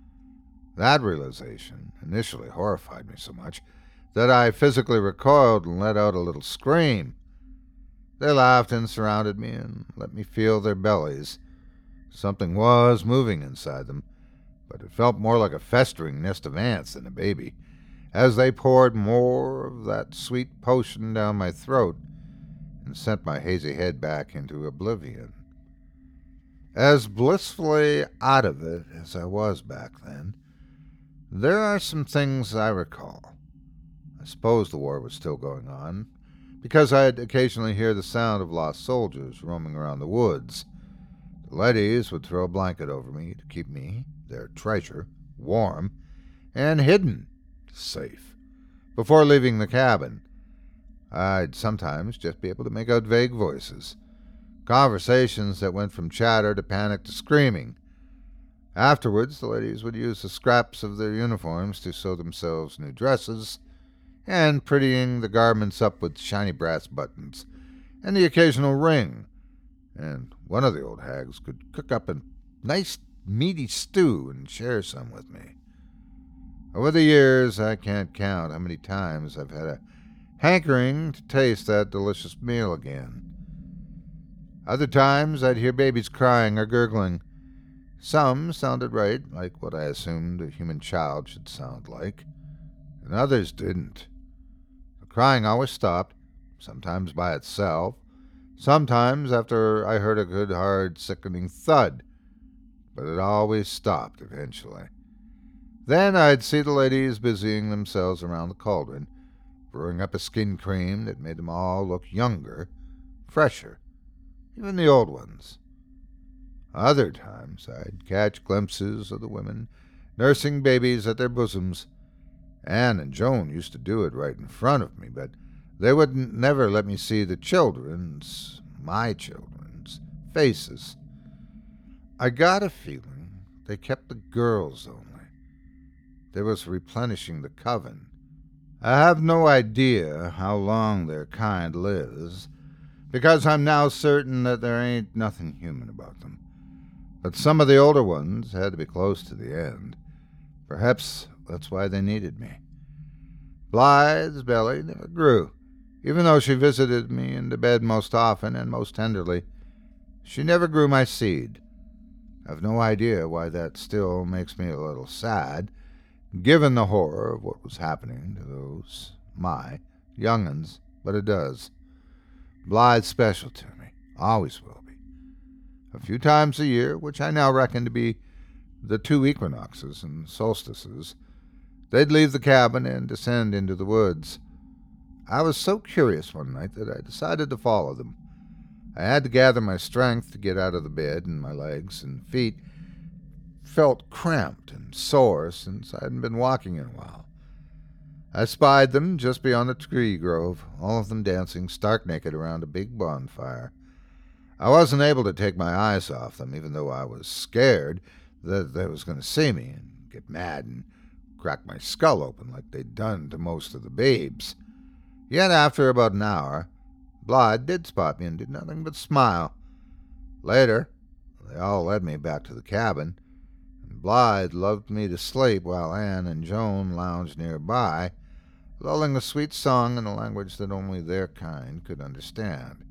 That realization initially horrified me so much that I physically recoiled and let out a little scream. They laughed and surrounded me and let me feel their bellies. Something was moving inside them, but it felt more like a festering nest of ants than a baby, as they poured more of that sweet potion down my throat and sent my hazy head back into oblivion. As blissfully out of it as I was back then, there are some things I recall. I suppose the war was still going on, because I'd occasionally hear the sound of lost soldiers roaming around the woods. The leddies would throw a blanket over me to keep me, their treasure, warm and hidden, safe. Before leaving the cabin, I'd sometimes just be able to make out vague voices, conversations that went from chatter to panic to screaming. Afterwards, the ladies would use the scraps of their uniforms to sew themselves new dresses, and prettying the garments up with shiny brass buttons, and the occasional ring, and one of the old hags could cook up a nice meaty stew and share some with me. Over the years, I can't count how many times I've had a hankering to taste that delicious meal again. Other times, I'd hear babies crying or gurgling, Some sounded right, like what I assumed a human child should sound like, and others didn't. The crying always stopped, sometimes by itself, sometimes after I heard a good, hard, sickening thud, but it always stopped eventually. Then I'd see the ladies busying themselves around the cauldron, brewing up a skin cream that made them all look younger, fresher, even the old ones. Other times I'd catch glimpses of the women nursing babies at their bosoms. Anne and Joan used to do it right in front of me, but they wouldn't never let me see the children's, my children's, faces. I got a feeling they kept the girls only. They was replenishing the coven. I have no idea how long their kind lives, because I'm now certain that there ain't nothing human about them. But some of the older ones had to be close to the end. Perhaps that's why they needed me. Blythe's belly never grew, even though she visited me in the bed most often and most tenderly. She never grew my seed. I've no idea why that still makes me a little sad, given the horror of what was happening to those, my, young'uns, but it does. Blythe's special to me, always will be. A few times a year, which I now reckon to be the two equinoxes and solstices, they'd leave the cabin and descend into the woods. I was so curious one night that I decided to follow them. I had to gather my strength to get out of the bed, and my legs and feet felt cramped and sore since I hadn't been walking in a while. I spied them just beyond the tree grove, all of them dancing stark naked around a big bonfire. I wasn't able to take my eyes off them, even though I was scared that they was going to see me and get mad and crack my skull open like they'd done to most of the babes. Yet after about an hour, Blythe did spot me and did nothing but smile. Later, they all led me back to the cabin, and Blythe loved me to sleep while Anne and Joan lounged nearby, lulling a sweet song in a language that only their kind could understand.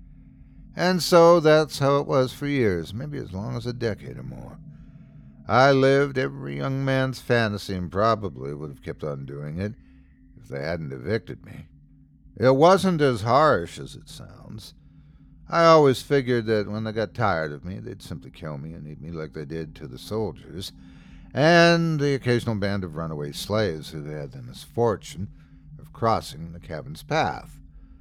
And so that's how it was for years, maybe as long as a decade or more. I lived every young man's fantasy and probably would have kept on doing it if they hadn't evicted me. It wasn't as harsh as it sounds. I always figured that when they got tired of me, they'd simply kill me and eat me like they did to the soldiers, and the occasional band of runaway slaves who had the misfortune of crossing the cabin's path.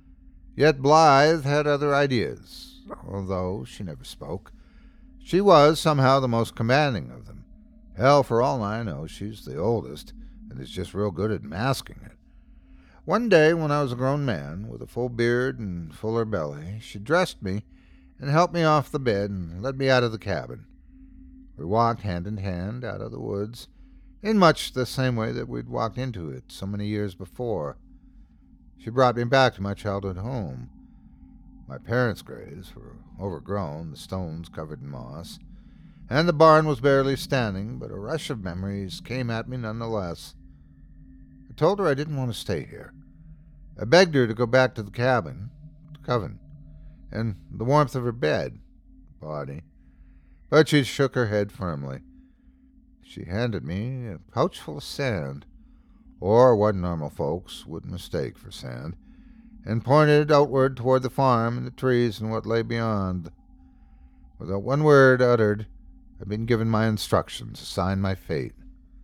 Yet Blythe had other ideas, although she never spoke. She was somehow the most commanding of them. Hell, for all I know, she's the oldest, and is just real good at masking it. One day, when I was a grown man, with a full beard and fuller belly, she dressed me and helped me off the bed and led me out of the cabin. We walked hand in hand out of the woods, in much the same way that we'd walked into it so many years before. She brought me back to my childhood home. My parents' graves were overgrown, the stones covered in moss, and the barn was barely standing, but a rush of memories came at me nonetheless. I told her I didn't want to stay here. I begged her to go back to the cabin, to Coven, and the warmth of her bed, body, but she shook her head firmly. She handed me a pouch full of sand, or what normal folks would mistake for sand, and pointed outward toward the farm and the trees and what lay beyond. Without one word uttered, I'd been given my instructions, assigned my fate.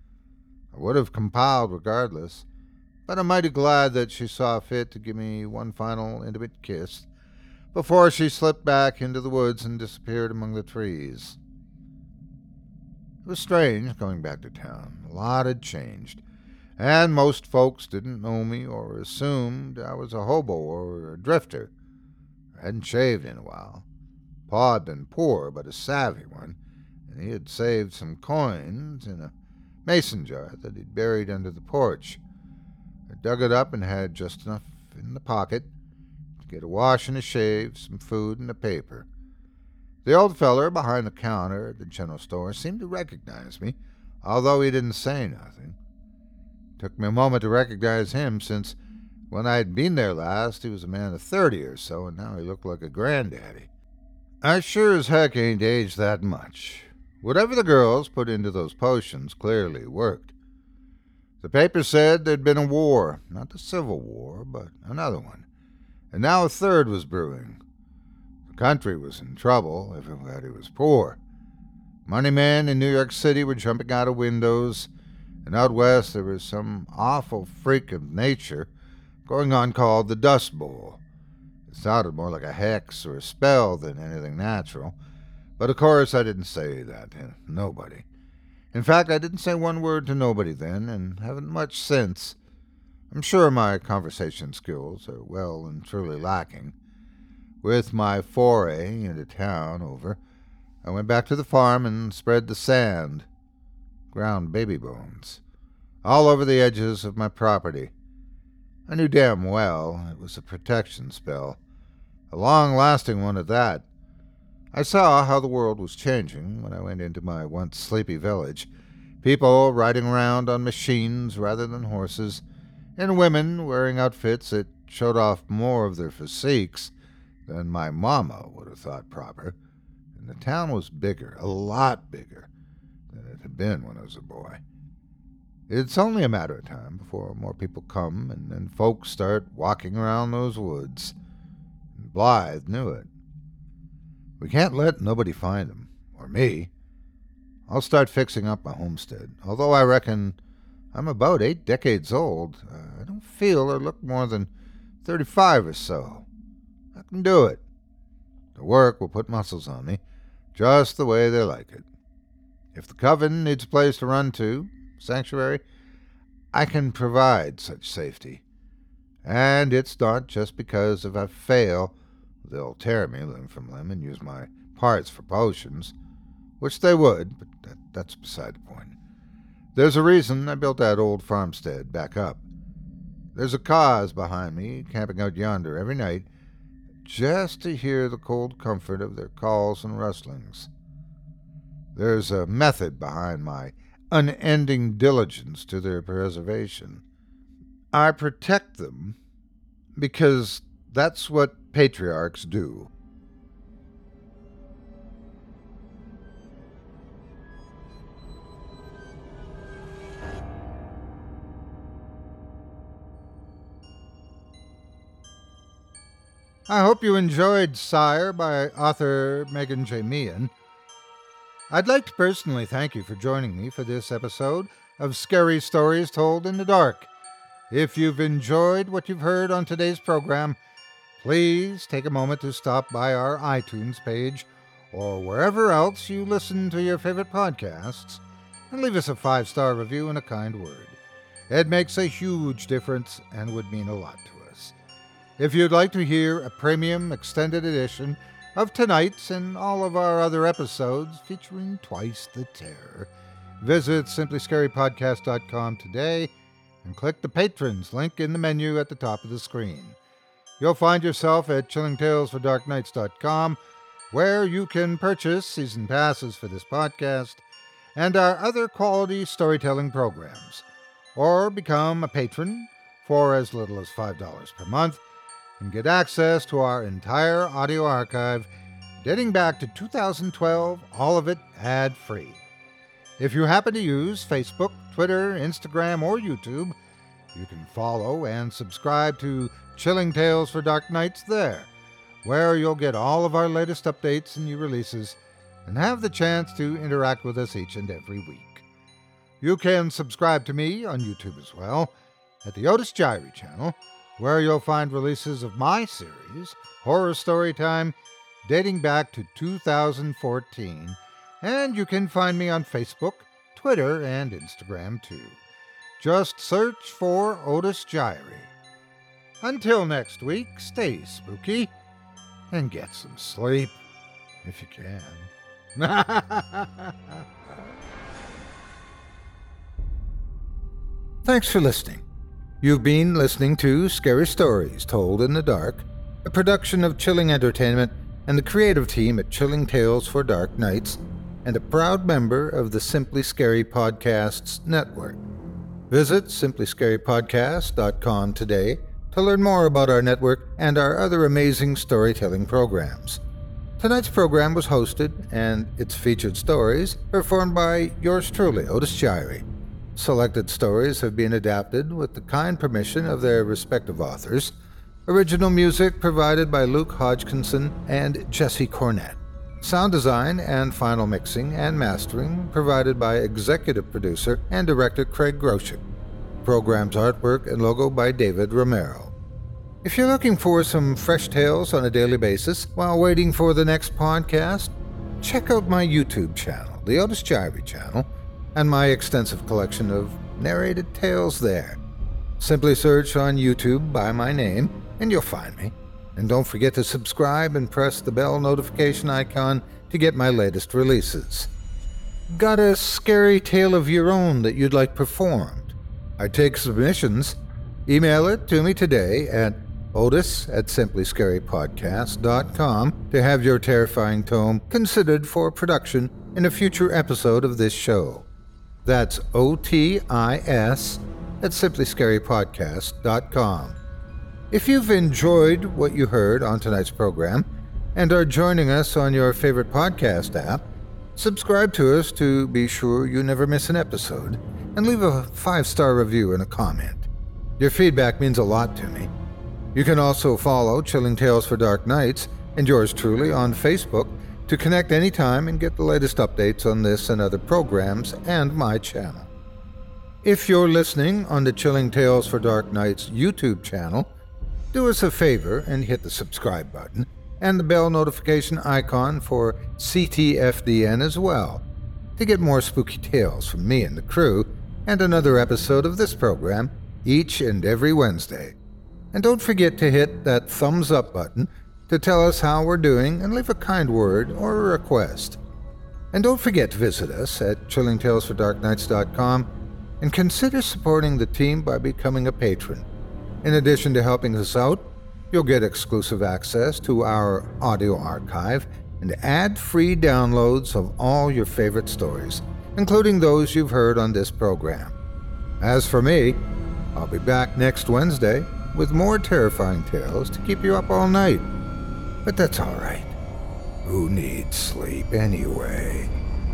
I would have compiled regardless, but I'm mighty glad that she saw fit to give me one final intimate kiss before she slipped back into the woods and disappeared among the trees. It was strange going back to town. A lot had changed, and most folks didn't know me or assumed I was a hobo or a drifter. I hadn't shaved in a while. Pa had been poor, but a savvy one, and he had saved some coins in a mason jar that he'd buried under the porch. I dug it up and had just enough in the pocket to get a wash and a shave, some food, and a paper. The old feller behind the counter at the general store seemed to recognize me, although he didn't say nothing. It took me a moment to recognize him, since when I had been there last, he was a man of thirty or so, and now he looked like a granddaddy. I sure as heck ain't aged that much. Whatever the girls put into those potions clearly worked. The paper said there'd been a war, not the Civil War, but another one, and now a third was brewing. The country was in trouble, everybody was poor. Money men in New York City were jumping out of windows, and out west there was some awful freak of nature going on called the Dust Bowl. It sounded more like a hex or a spell than anything natural, but of course I didn't say that to nobody. In fact, I didn't say one word to nobody then, and haven't much since. I'm sure my conversation skills are well and truly lacking. With my foray into town over, I went back to the farm and spread the sand, ground baby bones, all over the edges of my property. I knew damn well it was a protection spell, a long-lasting one at that. I saw how the world was changing when I went into my once sleepy village. People riding around on machines rather than horses, and women wearing outfits that showed off more of their physiques than my mama would have thought proper. And the town was bigger, a lot bigger, than it had been when I was a boy. It's only a matter of time before more people come, and then folks start walking around those woods. And Blythe knew it. We can't let nobody find him, or me. I'll start fixing up my homestead. Although I reckon I'm about eight decades old, uh, I don't feel or look more than thirty-five or so. I can do it. The work will put muscles on me, just the way they like it. If the coven needs a place to run to, sanctuary, I can provide such safety. And it's not just because if I fail, they'll tear me limb from limb and use my parts for potions, which they would, but that, that's beside the point. There's a reason I built that old farmstead back up. There's a cause behind me camping out yonder every night just to hear the cold comfort of their calls and rustlings. There's a method behind my unending diligence to their preservation. I protect them because that's what patriarchs do. I hope you enjoyed Sire by author Megan J. Meehan. I'd like to personally thank you for joining me for this episode of Scary Stories Told in the Dark. If you've enjoyed what you've heard on today's program, please take a moment to stop by our iTunes page or wherever else you listen to your favorite podcasts and leave us a five-star review and a kind word. It makes a huge difference and would mean a lot to us. If you'd like to hear a premium extended edition of tonight's and all of our other episodes featuring Twice the Terror, visit simply scary podcast dot com today and click the Patrons link in the menu at the top of the screen. You'll find yourself at chilling tales for dark nights dot com, where you can purchase season passes for this podcast and our other quality storytelling programs, or become a patron for as little as five dollars per month and get access to our entire audio archive dating back to two thousand twelve, all of it ad-free. If you happen to use Facebook, Twitter, Instagram, or YouTube, you can follow and subscribe to Chilling Tales for Dark Nights there, where you'll get all of our latest updates and new releases and have the chance to interact with us each and every week. You can subscribe to me on YouTube as well at the Otis Jiry channel, where you'll find releases of my series, Horror Storytime, dating back to two thousand fourteen, and you can find me on Facebook, Twitter, and Instagram too. Just search for Otis Jiry. Until next week, stay spooky and get some sleep, if you can. Thanks for listening. You've been listening to Scary Stories Told in the Dark, a production of Chilling Entertainment and the creative team at Chilling Tales for Dark Nights, and a proud member of the Simply Scary Podcasts Network. Visit simply scary podcast dot com today to learn more about our network and our other amazing storytelling programs. Tonight's program was hosted, and its featured stories performed by yours truly, Otis Jiry. Selected stories have been adapted with the kind permission of their respective authors. Original music provided by Luke Hodgkinson and Jesse Cornett. Sound design and final mixing and mastering provided by executive producer and director Craig Groshek. Program's artwork and logo by David Romero. If you're looking for some fresh tales on a daily basis while waiting for the next podcast, check out my YouTube channel, the Otis Jiry channel, and my extensive collection of narrated tales there. Simply search on YouTube by my name, and you'll find me. And don't forget to subscribe and press the bell notification icon to get my latest releases. Got a scary tale of your own that you'd like performed? I take submissions. Email it to me today at otis at simply scary podcast dot com to have your terrifying tome considered for production in a future episode of this show. That's O T I S at simply scary podcast dot com. If you've enjoyed what you heard on tonight's program and are joining us on your favorite podcast app, subscribe to us to be sure you never miss an episode, and leave a five-star review and a comment. Your feedback means a lot to me. You can also follow Chilling Tales for Dark Nights and yours truly on Facebook to connect anytime and get the latest updates on this and other programs and my channel. If you're listening on the Chilling Tales for Dark Nights YouTube channel, do us a favor and hit the subscribe button and the bell notification icon for C T F D N as well to get more spooky tales from me and the crew and another episode of this program each and every Wednesday. And don't forget to hit that thumbs up button to tell us how we're doing and leave a kind word or a request. And don't forget to visit us at chilling tales for dark nights dot com and consider supporting the team by becoming a patron. In addition to helping us out, you'll get exclusive access to our audio archive and ad-free downloads of all your favorite stories, including those you've heard on this program. As for me, I'll be back next Wednesday with more terrifying tales to keep you up all night. But that's all right. Who needs sleep anyway?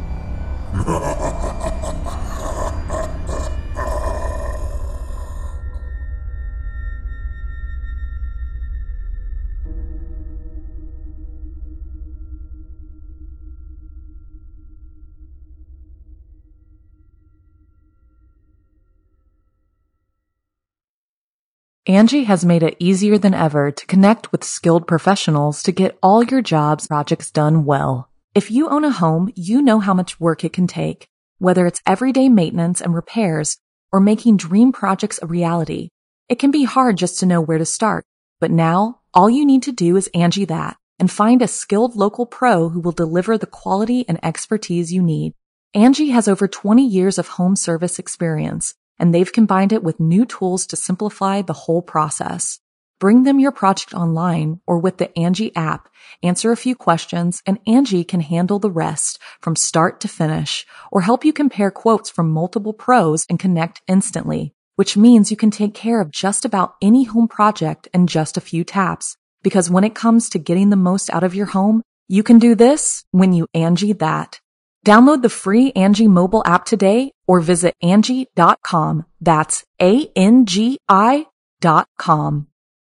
Angie has made it easier than ever to connect with skilled professionals to get all your jobs projects done well. If you own a home, you know how much work it can take, whether it's everyday maintenance and repairs or making dream projects a reality. It can be hard just to know where to start, but now all you need to do is Angie that and find a skilled local pro who will deliver the quality and expertise you need. Angie has over twenty years of home service experience, and they've combined it with new tools to simplify the whole process. Bring them your project online or with the Angie app, answer a few questions, and Angie can handle the rest from start to finish or help you compare quotes from multiple pros and connect instantly, which means you can take care of just about any home project in just a few taps. Because when it comes to getting the most out of your home, you can do this when you Angie that. Download the free Angie mobile app today or visit Angie dot com. That's A N G I dot com.